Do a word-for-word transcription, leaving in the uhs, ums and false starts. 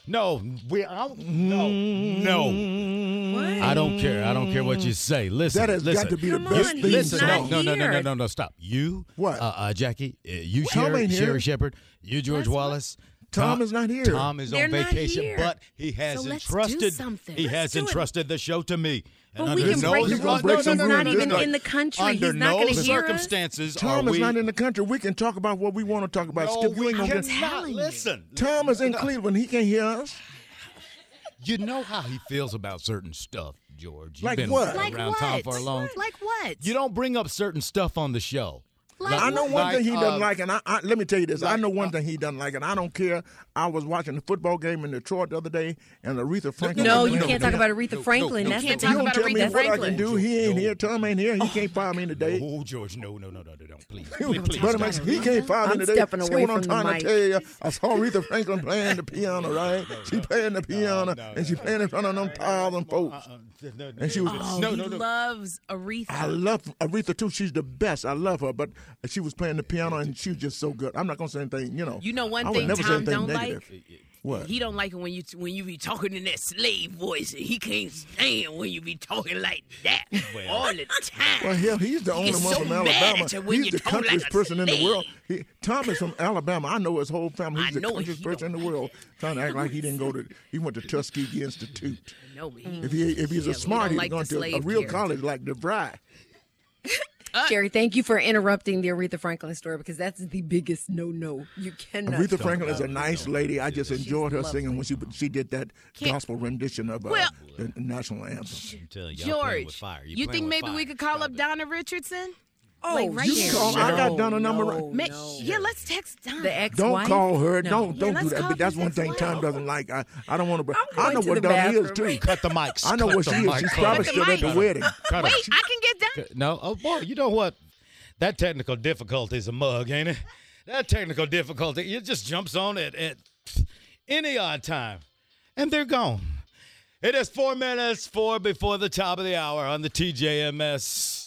No, we. I, no, no. What? I don't care. I don't care what you say. Listen, That has listen. got to be the Come best on, thing. he's Listen, not no, no, no, no, no, here. no, no, stop. You, What? Uh, uh, Jackie, uh, you, Tom Sherry, ain't here. Sherry Shepherd, you, George That's what- Wallace. Tom is not here. Tom is They're on not vacation, here. but he has So let's do entrusted. something. He Let's has do it. entrusted the show to me. And But we under can no, break the He's gonna rules. break He's some not rules. even Just in like- the country. Under He's not no going to hear us. circumstances Tom are is we. not in the country. We can talk about what we want to talk about. No, Skip, you we ain't gonna cannot. get. telling you. Listen, Tom is in Cleveland. He can't hear us. you know how he feels about certain stuff, George. You've Like been what? Like around what? Tom for a long. Like what? You don't bring up certain stuff on the show. Like I know what? one Like, thing he doesn't uh, like, and I, I let me tell you this. I like, know one uh, thing he doesn't like, and I don't care. I was watching the football game in Detroit the other day, and Aretha Franklin. No, was you playing can't the talk piano. about Aretha Franklin. no, That's you the can't You talk don't thing. tell about me Aretha what I Franklin. can do. He ain't here. Tom ain't here. He can't fire me today. Oh, George, no, no, no, no, no, don't. Please, please, please. But don't. he can't fire me I'm today. stepping See away what I'm from the trying mic. to tell you? I saw Aretha Franklin playing the piano, right? She playing the piano, no, and she playing in front of them thousand folks. Uh, no, no, And she was. Oh, no, he no, no. loves Aretha. I love Aretha too. She's the best. I love her, but she was playing the piano and she was just so good. I'm not gonna say anything, you know. You know one I would thing never say Tom anything don't negative. like? What? He don't like it when you when you be talking in that slave voice, and he can't stand when you be talking like that Well. all the time. Well, hell, he's the He only gets one so from mad Alabama. at you when He's you the talk country's like a person in the world. slave. He, Tom is from Alabama. I know his whole family. He's I the know country's he person in don't. the world. Trying to act like he didn't go to. He went to Tuskegee Institute. No, he, If he if he's yeah, a we smart, don't he's like going the to a slave real character. college like DeVry. Sherry, thank you for interrupting the Aretha Franklin story because that's the biggest no-no. You cannot. Aretha Franklin is a nice lady. I just enjoyed her lovely. singing when she she did that Can't- gospel rendition of uh, Well- the national anthem. I'm telling you, y'all playing with George, fire. you playing think with maybe fire. we could call Stop up it. Donna Richardson? Oh, Like right you here. can call- I got Donna number no, right- Ma- no. Yeah, let's text Donna. The ex-wife. Don't call her. No. Don't Yeah, don't do let's that. call But that's his one thing ex-wife. Tom doesn't like. I, I don't want to. I'm I going know to what the Donna is bathroom. too. Cut the mics. I know Cut what the she is. mic. She's Cut probably it. still at the mic. wedding. Cut Wait, it. I can get Donna. No, oh boy, you know what? That technical difficulty is a mug, ain't it? That technical difficulty, it just jumps on it at any odd time, and they're gone. It is four minutes, four before the top of the hour on the T J M S